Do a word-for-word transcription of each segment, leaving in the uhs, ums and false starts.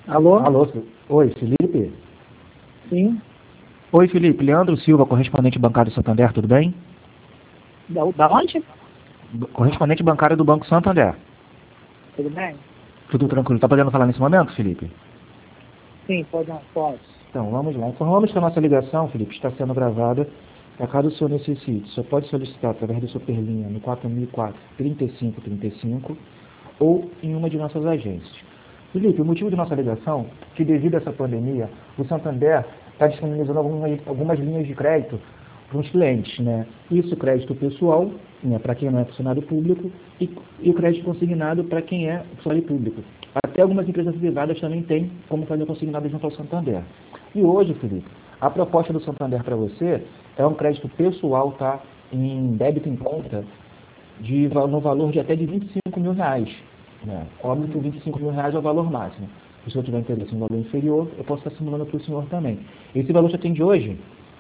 Alô? Alô, Fi- oi, Felipe? Sim. Oi, Felipe. Leandro Silva, correspondente bancário do Santander, tudo bem? Da, da onde? B- Correspondente bancário do Banco Santander. Tudo bem? Tudo tranquilo? Tá podendo falar nesse momento, Felipe? Sim, pode, posso. Então, vamos lá. Informamos que a nossa ligação, Felipe, está sendo gravada. A caso o senhor necessite, só pode solicitar através da Superlinha no quatro mil e quatro, trinta e cinco trinta e cinco ou em uma de nossas agências. Felipe, o motivo de nossa ligação é que devido a essa pandemia, o Santander está disponibilizando algumas, algumas linhas de crédito para os clientes, né? Isso crédito pessoal, né, para quem não é funcionário público, e, e o crédito consignado para quem é funcionário público. Até algumas empresas privadas também têm como fazer consignado junto ao Santander. E hoje, Felipe, a proposta do Santander para você é um crédito pessoal, tá? Em débito em conta, de, va- no valor de até de vinte e cinco mil reais. Né? Óbvio que o vinte e cinco mil reais é o valor máximo. Se o senhor tiver interesse em um valor inferior, eu posso estar simulando para o senhor também. Esse valor já tem de hoje?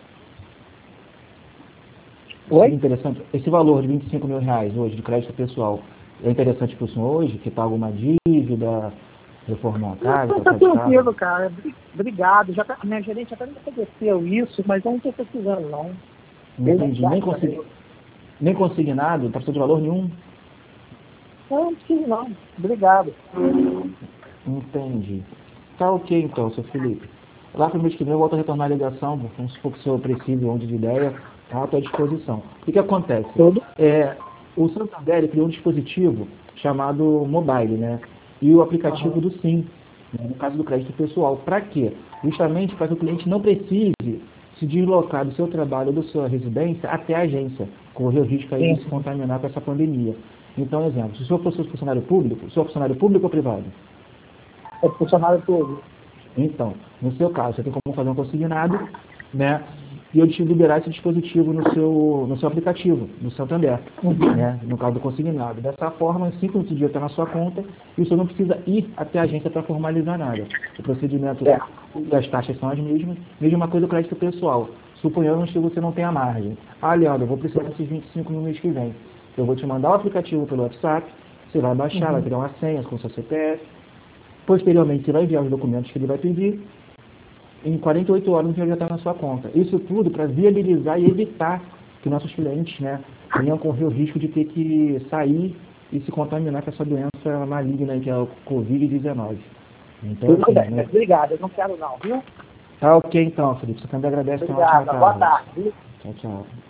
Seria Oi? interessante. Esse valor de vinte e cinco mil reais hoje de crédito pessoal é interessante para o senhor hoje, que paga uma dívida, reformar a casa, Não, tá trocar de carro? tranquilo, cara. Bri- Obrigado. Já tá, a minha gerente até me ofereceu isso, mas eu não estou precisando, não. Não Eu não entendi. Nem, gasto, consegui, eu nem consignado, não precisa de valor nenhum? não preciso, não. Obrigado. Entendi. Tá ok então, seu Felipe. Lá para o mês que vem eu volto a retornar a ligação, vamos supor que o senhor precise onde de ideia, tá à tua disposição. O que, que acontece? Tudo? É, o Santander ele criou um dispositivo chamado Mobile, né? E o aplicativo Aham. do SIM, né? No caso do crédito pessoal. Para quê? Justamente para que o cliente não precise se deslocar do seu trabalho ou da sua residência até a agência, correr o risco aí de se Sim. contaminar com essa pandemia. Então, exemplo, se o senhor fosse funcionário público, o senhor é funcionário público ou privado? É funcionário todo. Então, no seu caso, você tem como fazer um consignado, né? E eu te liberar esse dispositivo no seu, no seu aplicativo, no Santander, Uhum. né? No caso do consignado. Dessa forma, em cinco dias está na sua conta e você não precisa ir até a agência para formalizar nada. O procedimento É. e as taxas são as mesmas. Mesma coisa o crédito pessoal. Suponhamos que você não tenha margem. Ah, Leandro, eu vou precisar desses vinte e cinco no mês que vem. Eu vou te mandar o aplicativo pelo WhatsApp, você vai baixar, vai Uhum. criar uma senha com seu C P F. Posteriormente, você vai enviar os documentos que ele vai pedir. Em quarenta e oito horas, o dinheiro já está na sua conta. Isso tudo para viabilizar e evitar que nossos clientes, né, venham correr o risco de ter que sair e se contaminar com essa doença maligna que é o covid dezenove. Então, Tudo assim, bem, né? mas obrigado. Eu não quero, não, viu? Tá ok então, Felipe. Você também agradece. Tenha uma ótima Obrigado. Boa tarde. tarde, viu? Tchau, tchau.